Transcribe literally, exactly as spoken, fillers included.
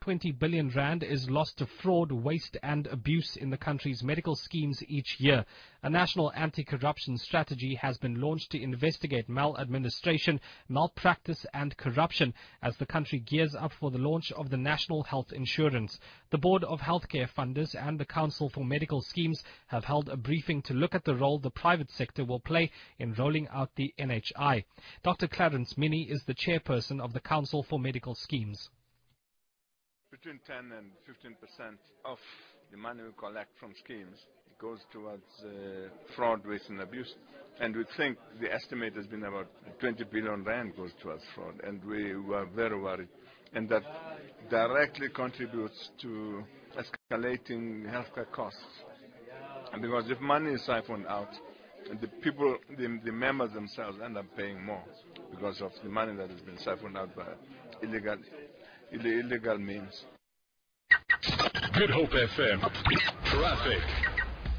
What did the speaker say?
twenty billion rand is lost to fraud, waste and abuse in the country's medical schemes each year. A national anti-corruption strategy has been launched to investigate maladministration, malpractice and corruption as the country gears up for the launch of the National Health Insurance. The Board of Healthcare Funders and the Council for Medical Schemes have held a briefing to look at the role the private sector will play in rolling out the N H I. Doctor Clarence Minnie is the chairperson of the Council for Medical Schemes. Between ten and fifteen percent of the money we collect from schemes goes towards uh, fraud, waste and abuse. And we think the estimate has been about twenty billion rand goes towards fraud. And we were very worried. And that directly contributes to escalating healthcare costs. And because if money is siphoned out, the people, the, the members themselves end up paying more because of the money that has been siphoned out by illegal, illegal means. Good Hope F M. Traffic.